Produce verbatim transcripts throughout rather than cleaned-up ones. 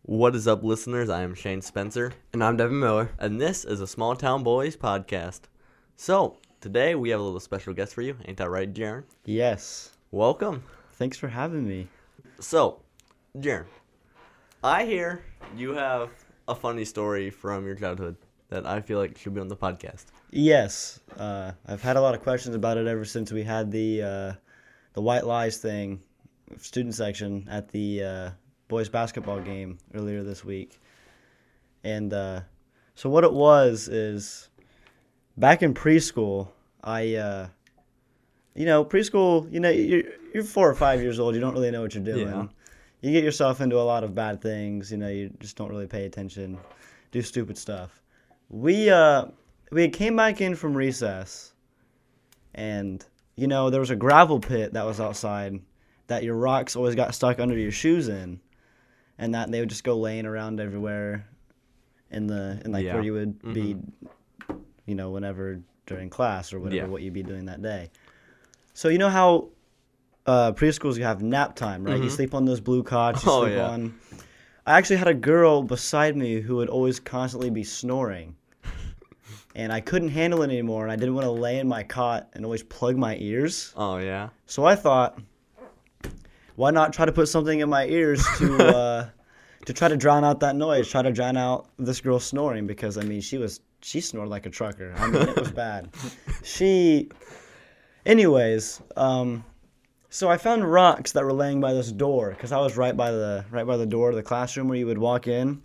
What is up, listeners? I am Shane Spencer. And I'm Devin Miller. And this is a Small Town Boys podcast. So, today we have a little special guest for you. Ain't that right, Jaren? Yes. Welcome. Thanks for having me. So, Jaren, I hear you have a funny story from your childhood that I feel like should be on the podcast. Yes. Uh, I've had a lot of questions about it ever since we had the uh, the white lies thing, student section, at the uh, boys basketball game earlier this week. And uh, so what it was is, back in preschool, I, uh, you know, preschool, you know, you're, you're four or five years old. You don't really know what you're doing. Yeah. You get yourself into a lot of bad things. You know, you just don't really pay attention, do stupid stuff. We uh we came back in from recess, and you know there was a gravel pit that was outside that your rocks always got stuck under your shoes in, and that they would just go laying around everywhere in the in like Yeah. where you would Mm-hmm. be, you know, whenever during class or whatever Yeah. what you'd be doing that day. So you know how uh, preschools you have nap time, right? You Mhm. sleep on those blue cots. You Oh, sleep yeah. on. I actually had a girl beside me who would always constantly be snoring. And I couldn't handle it anymore, and I didn't want to lay in my cot and always plug my ears. Oh, yeah? So I thought, why not try to put something in my ears to uh, to try to drown out that noise, try to drown out this girl snoring, because, I mean, she was she snored like a trucker. I mean, it was bad. She, anyways, um, so I found rocks that were laying by this door, because I was right by the right by the door of the classroom where you would walk in.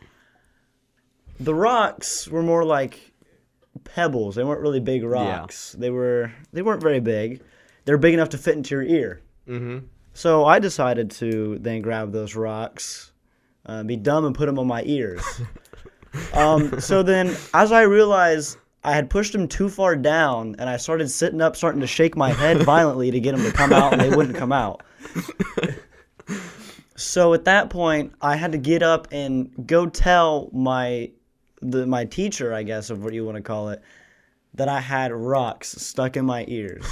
The rocks were more like pebbles. They weren't really big rocks. They were they weren't very big. They were big enough to fit into your ear. Mm-hmm. So I decided to then grab those rocks, uh, be dumb, and put them on my ears. um, so then, as I realized I had pushed them too far down, and I started sitting up, starting to shake my head violently to get them to come out, and they wouldn't come out. So at that point, I had to get up and go tell my the my teacher, I guess, of what you want to call it, that I had rocks stuck in my ears.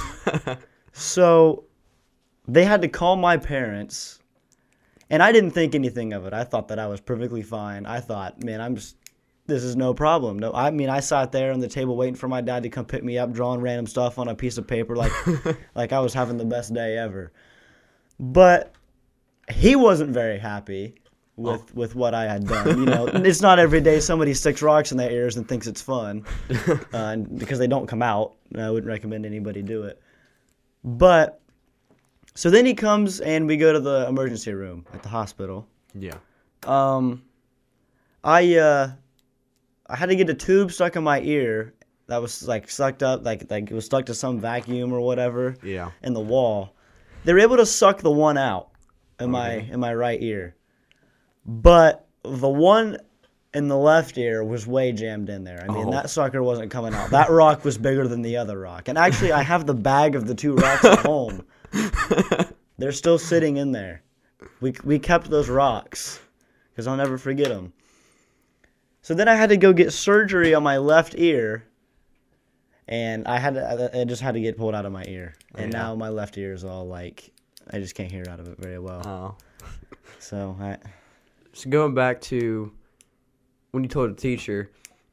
So they had to call my parents, and I didn't think anything of it. I thought that I was perfectly fine. I thought, man, I'm just, this is no problem. No, I mean, I sat there on the table waiting for my dad to come pick me up, drawing random stuff on a piece of paper like like I was having the best day ever. But he wasn't very happy with, Oh. with what I had done. You know, it's not every day somebody sticks rocks in their ears and thinks it's fun, uh, and because they don't come out. I wouldn't recommend anybody do it. But so then he comes and we go to the emergency room at the hospital. Yeah. Um, I uh, I had to get a tube stuck in my ear that was like sucked up, like like it was stuck to some vacuum or whatever Yeah. in the wall. They were able to suck the one out in my Okay. in my right ear, but the one in the left ear was way jammed in there. I mean, Oh. that sucker wasn't coming out. That rock was bigger than the other rock. And actually, I have the bag of the two rocks at home. They're still sitting in there. We we kept those rocks because I'll never forget them. So then I had to go get surgery on my left ear, and I had to, I just had to get pulled out of my ear. And Yeah. now my left ear is all like, I just can't hear out of it very well. Oh. So I, So going back to when you told a teacher,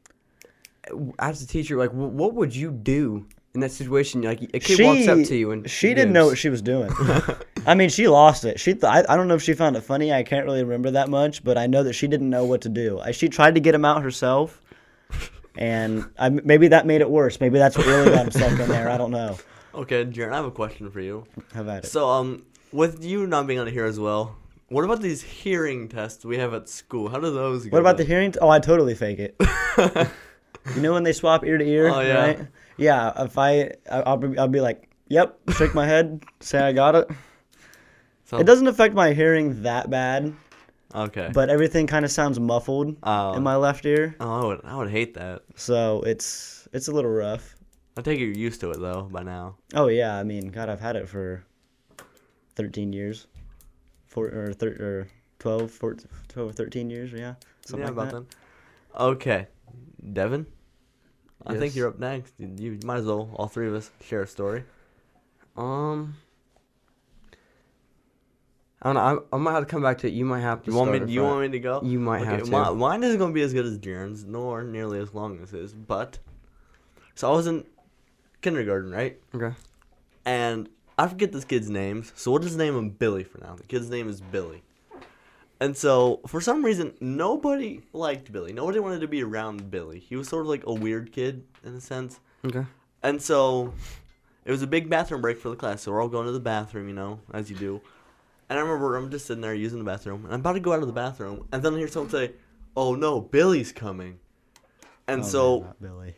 as a teacher, like wh- what would you do in that situation? Like a kid walks up to you and she didn't know what she was doing. I mean, she lost it. She th- I, I don't know if she found it funny. I can't really remember that much, but I know that she didn't know what to do. I, she tried to get him out herself, and I, maybe that made it worse. Maybe that's what really got him stuck in there. I don't know. Okay, Jaren, I have a question for you. Have at it. So, um, with you not being on here as well, what about these hearing tests we have at school? How do those go? What about the then? hearing? T- oh, I totally fake it. You know when they swap ear to ear, Oh, yeah. right? Yeah. If I, I- I'll be, I'll be like, yep, shake my head, say I got it. So- It doesn't affect my hearing that bad, Okay. but everything kind of sounds muffled Oh. in my left ear, Oh, I would, I would hate that. so it's it's a little rough. I take it you're used to it though by now. Oh yeah, I mean, God, I've had it for thirteen years, four or thir- or twelve, fourteen, twelve, thirteen years, yeah, something yeah, like about that. then. Okay, Devin. I think Yes. you're up next. You, you might as well, all three of us, share a story. Um, I don't know. I, I might have to come back to it. You might have to. You want me? start it You from- want me to go? You might have to. mi- Mine isn't gonna be as good as Jaren's, nor nearly as long as his. But so I was in kindergarten, right? Okay. And I forget this kid's names, so we'll just name him Billy for now. The kid's name is Billy. And so, for some reason, nobody liked Billy. Nobody wanted to be around Billy. He was sort of like a weird kid, in a sense. Okay. And so, it was a big bathroom break for the class, so we're all going to the bathroom, you know, as you do. And I remember I'm just sitting there using the bathroom, and I'm about to go out of the bathroom, and then I hear someone say, "Oh no, Billy's coming." And Oh, so, man, not Billy.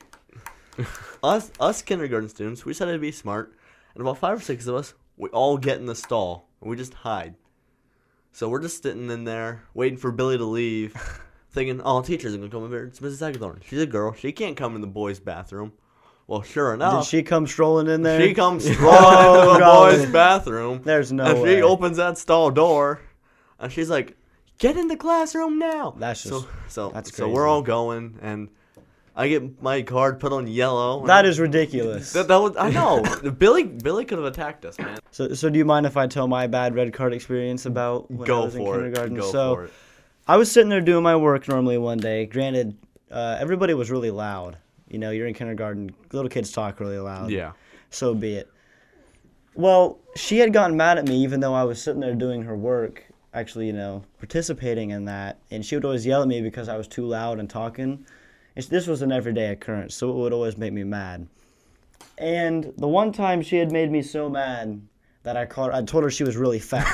us us kindergarten students, we decided to be smart, and about five or six of us, we all get in the stall, and we just hide. So we're just sitting in there, waiting for Billy to leave, thinking, oh, teacher's going to come over. It's Missus Hagthorne. She's a girl. She can't come in the boys' bathroom. Well, sure enough. Did she come strolling in there? She comes strolling Oh, into the golly. boys' bathroom. There's no and way. she opens that stall door, and she's like, get in the classroom now. That's just- so, so, that's so crazy. we're all going, and I get my card put on yellow. That and is ridiculous. That, that was, I know. Billy Billy could have attacked us, man. So, so do you mind if I tell my bad red card experience about when I Go was in for it. kindergarten? Go so, for it. I was sitting there doing my work normally one day. Granted, uh, everybody was really loud. You know, you're in kindergarten. Little kids talk really loud. Yeah. So be it. Well, she had gotten mad at me even though I was sitting there doing her work, actually, you know, participating in that. And she would always yell at me because I was too loud and talking. It's, this was an everyday occurrence, so it would always make me mad. And the one time she had made me so mad that I called, I told her she was really fat.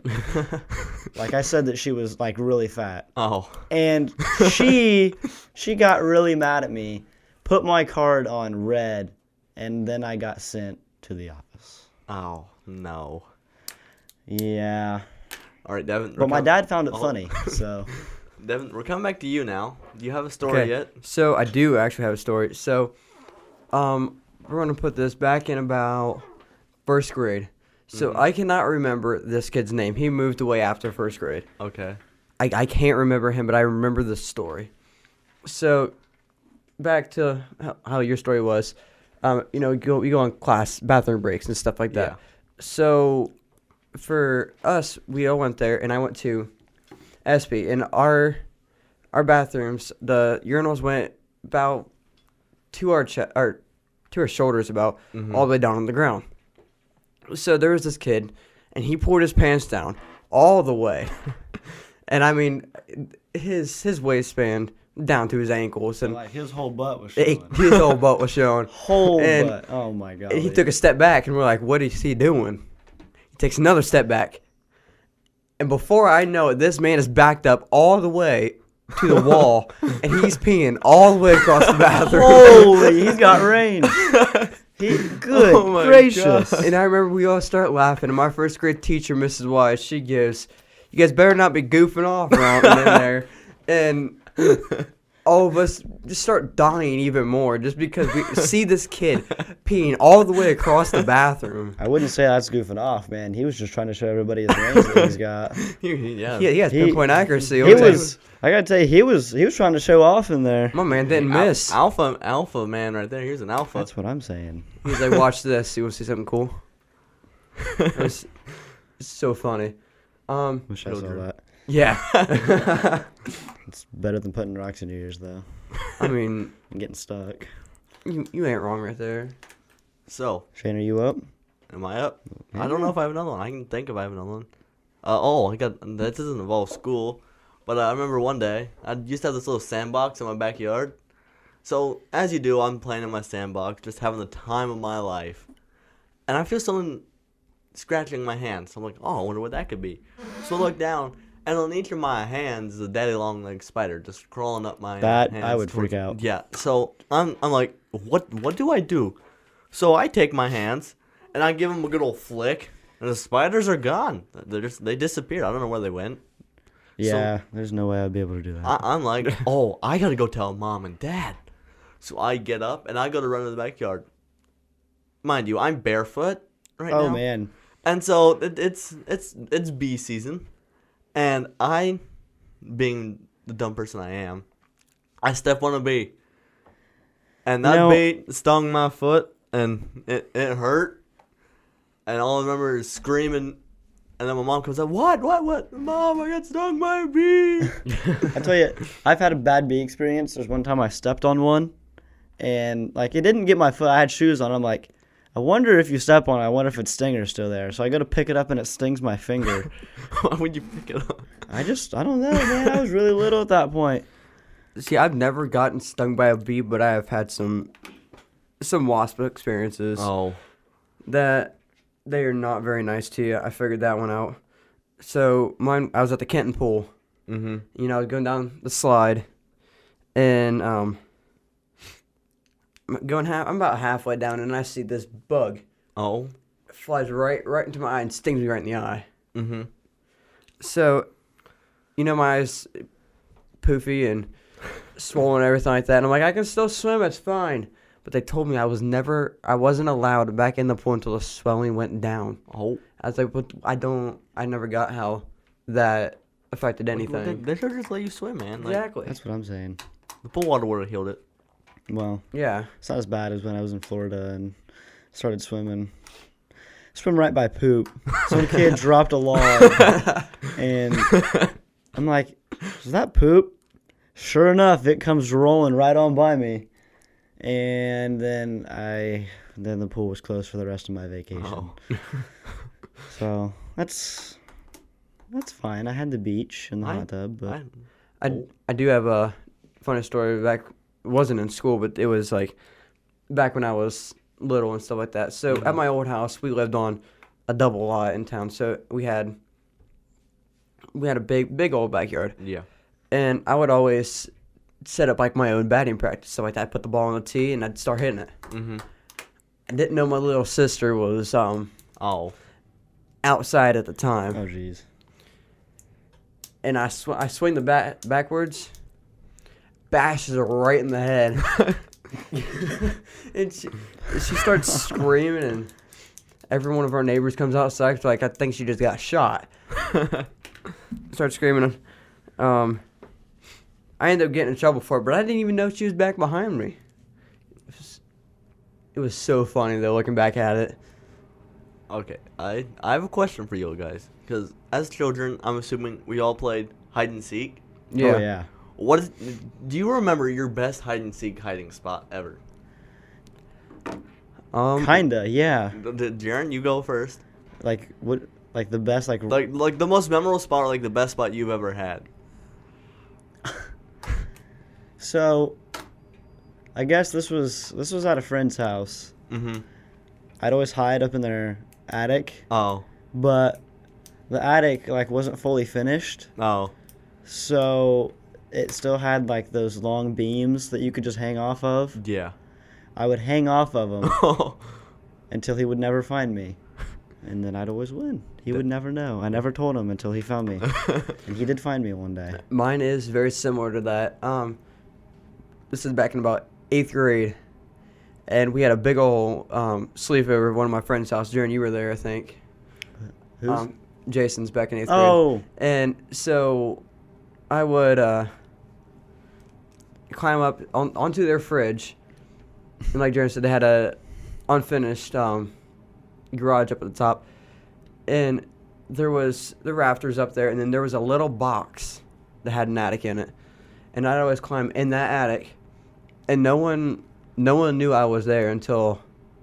Like I said that she was like really fat. Oh. And she she got really mad at me, put my card on red, and then I got sent to the office. Oh, no. Yeah. All right, Devin. But my dad found it Oh. funny, so. Devin, we're coming back to you now. Do you have a story Okay. yet? So I do actually have a story. So, um, we're gonna put this back in about first grade. So Mhm. I cannot remember this kid's name. He moved away after first grade. Okay. I, I can't remember him, but I remember the story. So, back to how, how your story was. Um, you know, you go you go on class bathroom breaks and stuff like that. Yeah. So, for us, we all went there, and I went to S P. In our our bathrooms, the urinals went about to our che- or to our shoulders, about Mhm. all the way down on the ground. So there was this kid, and he pulled his pants down all the way, and I mean, his his waistband down to his ankles, and Like his whole butt was it, showing. his whole butt was showing. Whole and- butt. Oh my god. And he took a step back, and we're like, "What is he doing?" He takes another step back, and before I know it, this man is backed up all the way to the wall, and he's peeing all the way across the bathroom. Holy, he's got range. He, good Oh my gracious. God. And I remember we all start laughing, and my first grade teacher, Missus Wise, she gives, "You guys better not be goofing off around in there," and all of us just start dying even more just because we see this kid peeing all the way across the bathroom. I wouldn't say that's goofing off, man. He was just trying to show everybody his range that he's got. yeah. He, he has He- pinpoint accuracy. He I'll tell you. was. I gotta tell you, he was. He was trying to show off in there. My man didn't Al- miss. Alpha, alpha man right there. Here's an alpha. That's what I'm saying. He was like, "Watch this. You want to see something cool?" It was, it's so funny. Um, Wish I saw Children. that. yeah. It's better than putting rocks in your ears, though, I mean, and getting stuck. you, you ain't wrong right there. So, Shane, are you up? am I up? I don't know if I have another one. I can think if I have another one. Uh, oh, I got that doesn't involve school, but uh, I remember one day I used to have this little sandbox in my backyard. So as you do, I'm playing in my sandbox, just having the time of my life, and I feel someone scratching my hand. So I'm like, oh, I wonder what that could be. So I look down, and on each of my hands is a daddy long leg spider just crawling up my That- hands. I would towards- freak out. Yeah. So I'm I'm like, what what do I do? So I take my hands and I give them a good old flick, and the spiders are gone. They just they disappeared. I don't know where they went. Yeah, there's no way I'd be able to do that. I, I'm like, oh, I gotta go tell mom and dad. So I get up and I go to run to the backyard. Mind you, I'm barefoot right oh now. man, And so it, it's it's it's bee season, and I, being the dumb person I am, I step on a bee, and that You know- bee stung my foot, and it, it hurt, and all I remember is screaming, And then my mom comes up, what, what, what? Mom, I got stung by a bee. I tell you, I've had a bad bee experience. There's one time I stepped on one, and like it didn't get my foot. I had shoes on. I'm like, I wonder if you step on it, I wonder if its stinger's still there. So I go to pick it up, and it stings my finger. Why would you pick it up? I just, I don't know, man. I was really little at that point. See, I've never gotten stung by a bee, but I have had some some wasp experiences Oh. that they are not very nice to you. I figured that one out. So mine, I was at the Kenton pool. Mm-hmm. You know, I was going down the slide, and um, I'm going half. I'm about halfway down, and I see this bug Oh. flies right right into my eye and stings me right in the eye. Mm-hmm. So, you know, my eyes poofy and swollen and everything like that. And I'm like, I can still swim. It's fine. But they told me I was never, I wasn't allowed back in the pool until the swelling went down. Oh. I was like, but I don't, I never got how that affected Well, they, anything. they should just let you swim, man. Like, Exactly. That's what I'm saying. the pool water would have healed it. Well, Yeah. it's not as bad as when I was in Florida and started swimming. Swim right by poop. Some kid dropped a log, and I'm like, is that poop? Sure enough, it comes rolling right on by me. And then I, then the pool was closed for the rest of my vacation. Oh. So that's that's fine. I had the beach and the I- hot tub, but I, I, I do have a funny story back, it wasn't in school, but it was like back when I was little and stuff like that. So Mhm. at my old house, we lived on a double lot in town. So we had, we had a big, big old backyard. yeah. And I would always set up like my own batting practice, stuff like that. I'd put the ball on the tee and I'd start hitting it. Mm-hmm. I didn't know my little sister was um Oh. outside at the time. oh jeez. And I, sw- I swing the bat backwards, bashes her right in the head. And she, she starts screaming, and every one of our neighbors comes outside. So like, I think she just got shot. Starts screaming. Um, I ended up getting in trouble for it, but I didn't even know she was back behind me. It was, it was so funny though, looking back at it. Okay, I I have a question for you guys. Because as children, I'm assuming we all played hide and seek. Yeah. Oh yeah. What is? Do you remember your best hide and seek hiding spot ever? Um, Kinda, yeah. D- d- Jaren, you go first. Like what? Like the best, like, Like like the most memorable spot, or like the best spot you've ever had. so. I guess this was this was at a friend's house. Mm-hmm. I'd always hide up in their attic, Oh. but the attic like wasn't fully finished, Oh. so it still had like those long beams that you could just hang off of. Yeah. I would hang off of them Oh. until he would never find me, and then I'd always win. He would never know. I never told him until he found me, and he did find me one day. Mine is very similar to that. Um, this is back in about eighth grade, and we had a big old um, sleepover at one of my friend's house. Jaren, you were there, I think. Who's? Um, Jason's back in eighth grade. oh, And so I would uh, climb up on, onto their fridge, and like Jaren said, they had a unfinished um, garage up at the top, and there was the rafters up there, and then there was a little box that had an attic in it, and I'd always climb in that attic, and no one, no one knew I was there until,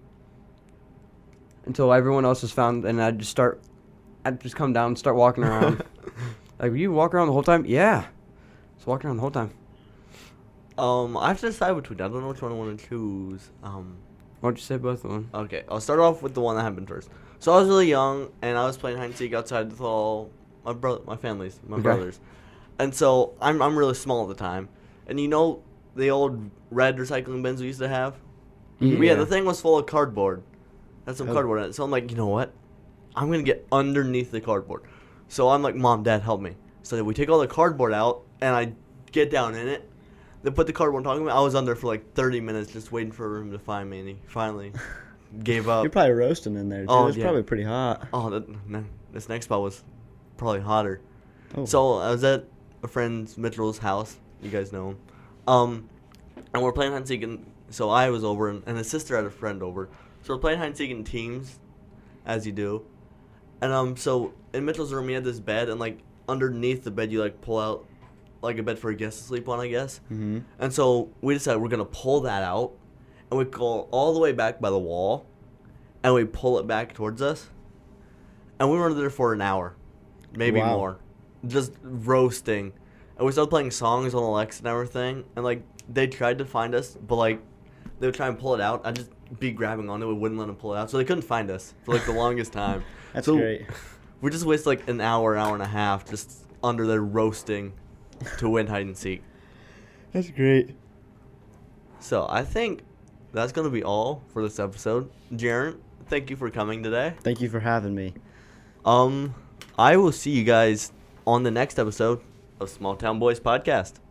until everyone else was found, and I'd just start, I'd just come down and start walking around. Like, you walk around the whole time? Yeah, just walking around the whole time. Um, I have to decide between. I don't know which one I want to choose. Um. Why don't you say both of them? Okay, I'll start off with the one that happened first. So I was really young, and I was playing hide and seek outside with all my brother, my families, my Okay. brothers, and so I'm I'm really small at the time. And you know the old red recycling bins we used to have? Yeah. Yeah, the thing was full of cardboard. Had some Oh. cardboard in it. So I'm like, you know what? I'm gonna get underneath the cardboard. So I'm like, Mom, Dad, help me. So we take all the cardboard out, and I get down in it. They put the cardboard on top of me. I was under for like thirty minutes just waiting for a room to find me, and he finally gave up. you're probably roasting in there. Too. Oh, It's yeah. probably pretty hot. Oh, that, man, this next spot was probably hotter. Oh. So I was at a friend's Mitchell's house. You guys know him. Um, and we're playing hide and seek, and so I was over, and, and his sister had a friend over. So we're playing hide and seek in teams, as you do. And um, so in Mitchell's room, he had this bed, and like underneath the bed, you like pull out like a bed for a guest to sleep on, I guess. Mm-hmm. And so we decided we're gonna pull that out, and we go all the way back by the wall, and we pull it back towards us, and we were there for an hour, maybe Wow. more, just roasting. And we started playing songs on Alexa and everything, and like they tried to find us, but like they would try and pull it out. I'd just be grabbing onto it, we wouldn't let them pull it out, so they couldn't find us for like the longest time. That's So great. we just wasted like an hour, hour and a half just under there roasting to win hide and seek. That's great. So I think that's gonna be all for this episode. Jaren, thank you for coming today. Thank you for having me. Um, I will see you guys on the next episode of Small Town Boys Podcast.